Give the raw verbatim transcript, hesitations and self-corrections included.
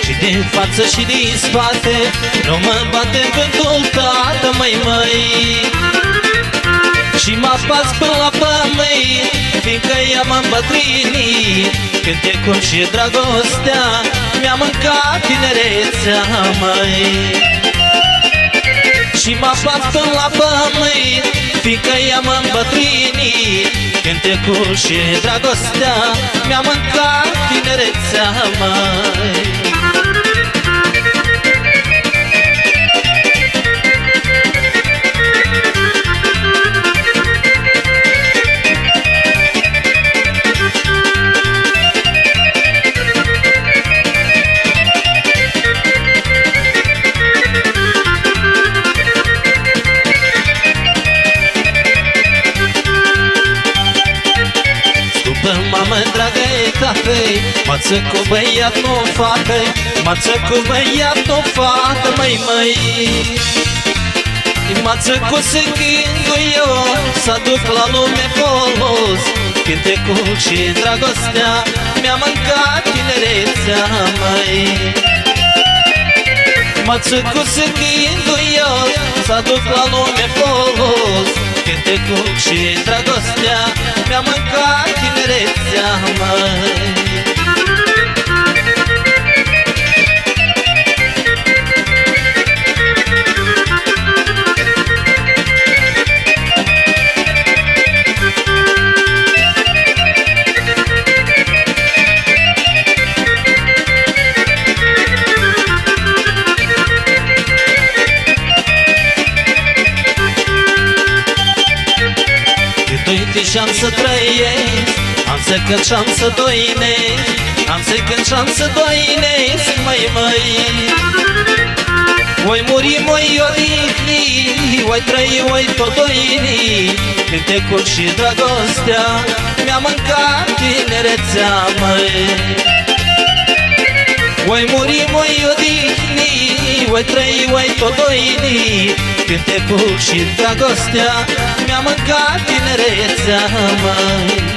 Și din față și din spate nu mă bate vântul, tată, măi, măi. Și mă pas până la pământ, fiindcă i-am îmbătrânit. Cântecul și dragostea mi-a mâncat tinerețea, măi. Și mă pas până la pământ, fiindcă i-am îmbătrânit. Cântecul și dragostea mi-a mâncat tinerețea, măi. Mamă dragă-i tatăi, mață cu băiat, nu fată, mață cu băiat, nu fată, măi, măi. Mață cu sângângul eu, să duc la lume folos. Cântecul și dragostea mi-a mâncat tinerețea, măi. Mață cu sângângul eu, să duc la lume folos. Cântecul și dragostea mi-a mâncat tinerețea, măi. Uite și-am să trăiesc, am să cânt și-am să doinesc, am să cânt și-am să doinesc, măi, măi. Oi muri, moi odihni, oi trăi, oi tot doini. Cântecul și dragostea mi-a mâncat tinerețea, măi. Oi muri, moi odihni, oi trăi, oi tot doini. Cântecul și dragostea mi-a mâncat tinerețea, măi.